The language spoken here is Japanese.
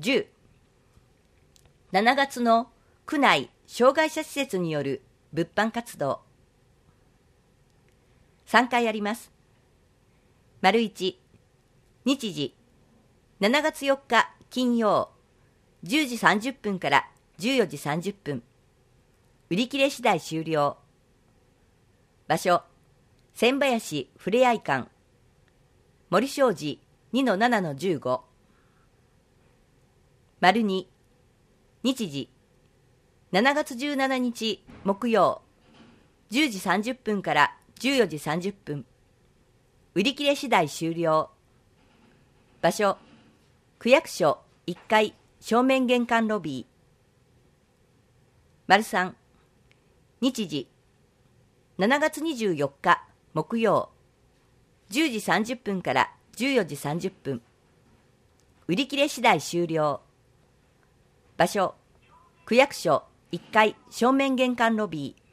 10、7月の区内障害者施設による物販活動。3回あります。丸1、日時、7月4日金曜、10時30分から14時30分。売り切れ次第終了。場所、千林ふれあい館。森商事 2-7-15。丸2、日時、7月17日木曜、10時30分から14時30分。売り切れ次第終了。場所、区役所1階正面玄関ロビー。丸3、日時、7月24日木曜、10時30分から14時30分。売り切れ次第終了。場所、区役所1階正面玄関ロビー。